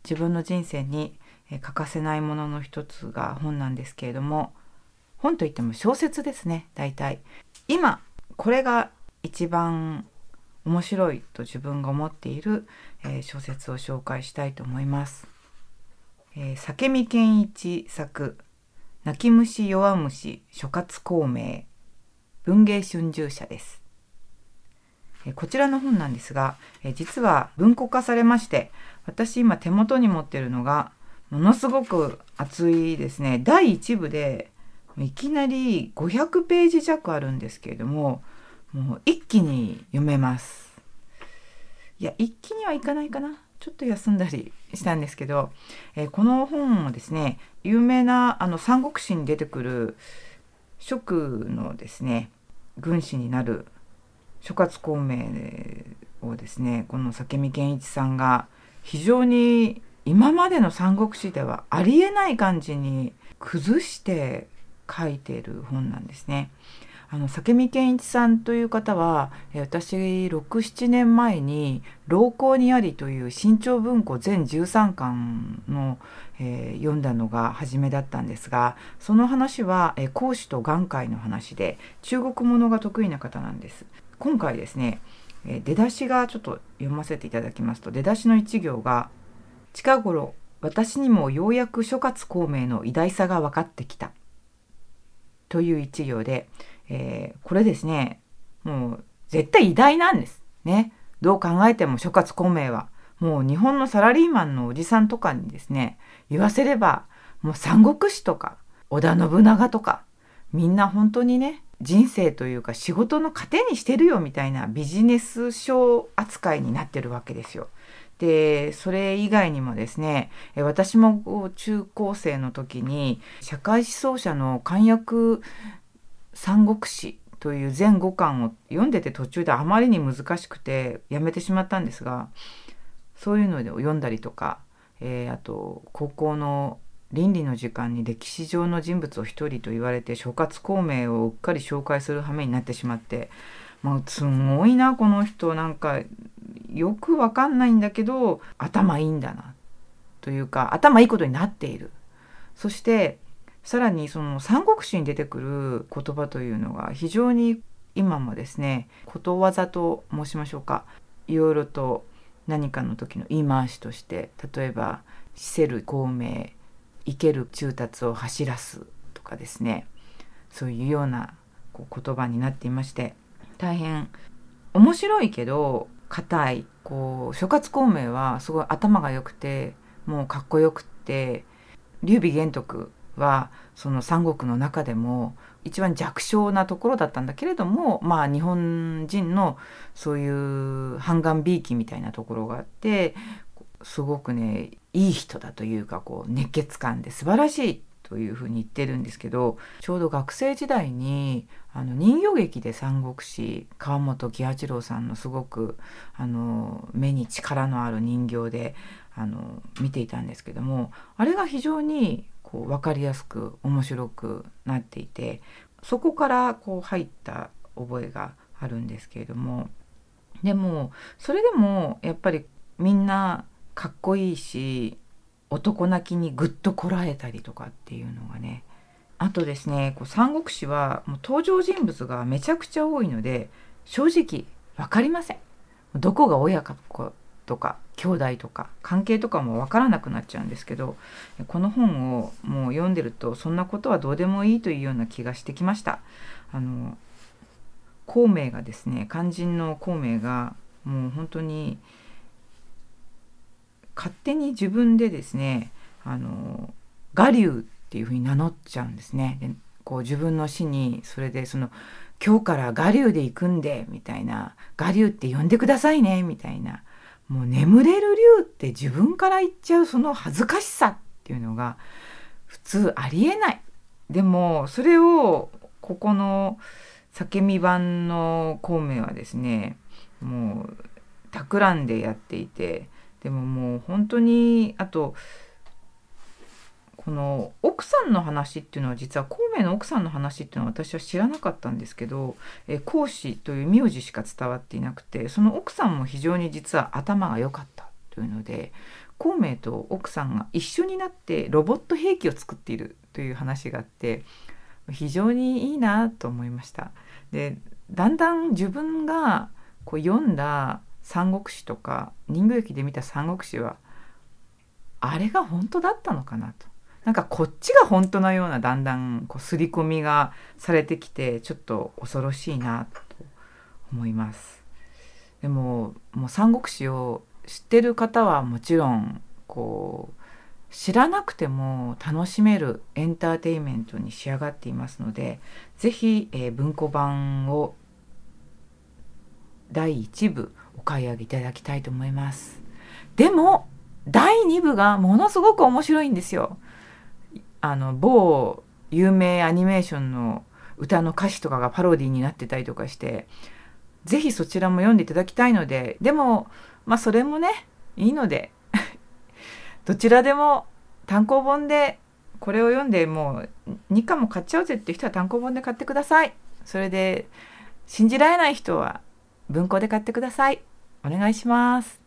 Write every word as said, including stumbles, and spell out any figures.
自分の人生に欠かせないものの一つが本なんですけれども、本といっても小説ですね。大体今これが一番面白いと自分が思っている、えー、小説を紹介したいと思います。えー、酒見健一作、泣き虫弱虫諸葛孔明、文藝春秋社です。えー、こちらの本なんですが、えー、実は文庫化されまして、私今手元に持っているのがものすごく厚いですね。だいいち部でいきなりごひゃくページ弱あるんですけれども、もう一気に読めます。いや、一気にはいかないかな。ちょっと休んだりしたんですけど、えー、この本をですね、有名なあの三国志に出てくる蜀のですね、軍師になる諸葛孔明をですね、この酒見健一さんが非常に今までの三国志ではありえない感じに崩して書いている本なんですね。あの酒見健一さんという方は、私ろく、ななねんまえに老後にありという新潮文庫全じゅうさんかんの、えー、読んだのが初めだったんですが、その話は、えー、孔子と眼界の話で中国ものが得意な方なんです。今回ですね、えー、出だしがちょっと読ませていただきますと、出だしの一行が、近頃私にもようやく諸葛孔明の偉大さが分かってきたという一行で、えー、これですね、もう絶対偉大なんですね。どう考えても諸葛孔明はもう日本のサラリーマンのおじさんとかにですね、言わせればもう三国志とか織田信長とか、みんな本当にね、人生というか仕事の糧にしてるよみたいなビジネス書扱いになってるわけですよ。で、それ以外にもですね、私も中高生の時に社会思想者の簡約三国志という全ごかんを読んでて、途中であまりに難しくてやめてしまったんですが、そういうのを読んだりとか、えー、あと高校の倫理の時間に歴史上の人物を一人と言われて諸葛孔明をうっかり紹介する羽目になってしまって、まあ、すごいなこの人、なんかよくわかんないんだけど頭いいんだなというか、頭いいことになっている。そしてさらにその三国志に出てくる言葉というのが非常に今もですね、ことわざと申しましょうか、いろいろと何かの時の言い回しとして、例えば死せる孔明、生ける忠達を走らすとかですね、そういうようなこう言葉になっていまして、大変面白いけど硬い。こう諸葛孔明はすごい頭が良くて、もうかっこよくって、劉備玄徳はその三国の中でも一番弱小なところだったんだけれども、まあ日本人のそういう半眼びいきみたいなところがあって、すごくね、いい人だというか、こう熱血感で素晴らしいというふうに言ってるんですけど、ちょうど学生時代にあの人形劇で三国志、川本喜八郎さんのすごくあの目に力のある人形であの見ていたんですけども、あれが非常にこう分かりやすく面白くなっていて、そこからこう入った覚えがあるんですけれども、でもそれでもやっぱりみんなかっこいいし、男泣きにぐっとこらえたりとかっていうのがね、あとですね、こう三国志はもう登場人物がめちゃくちゃ多いので、正直分かりません。どこが親かとか兄弟とか関係とかも分からなくなっちゃうんですけど、この本をもう読んでるとそんなことはどうでもいいというような気がしてきました。あの孔明がですね、肝心の孔明がもう本当に勝手に自分でですね、あの我流っていうふうに名乗っちゃうんですね。でこう自分の死に、それでその今日から我流で行くんでみたいな、我流って呼んでくださいねみたいな、もう眠れる竜って自分から言っちゃうその恥ずかしさっていうのが普通ありえない。でもそれをここの酒見版の孔明はですね、もう企んでやっていて、でももう本当に、あとこの奥さんの話っていうのは、実は孔明の奥さんの話っていうのは私は知らなかったんですけど、え孔子という名字しか伝わっていなくて、その奥さんも非常に実は頭が良かったというので、 孔明と奥さんが一緒になってロボット兵器を作っているという話があって、非常にいいなと思いました。で、だんだん自分がこう読んだ三国志とか人形劇で見た三国志はあれが本当だったのかなと、なんかこっちが本当のようなだんだんこう刷り込みがされてきて、ちょっと恐ろしいなと思います。でももう三国志を知ってる方はもちろんこう知らなくても楽しめるエンターテインメントに仕上がっていますので、ぜひ、えー、文庫版をだいいちぶお買い上げいただきたいと思います。でもだいにぶがものすごく面白いんですよ。あの某有名アニメーションの歌の歌詞とかがパロディになってたりとかして、ぜひそちらも読んでいただきたいので、でもまあそれもねいいのでどちらでも単行本でこれを読んでもうにかんも買っちゃうぜっていう人は単行本で買ってください。それで信じられない人は文庫で買ってください。お願いします。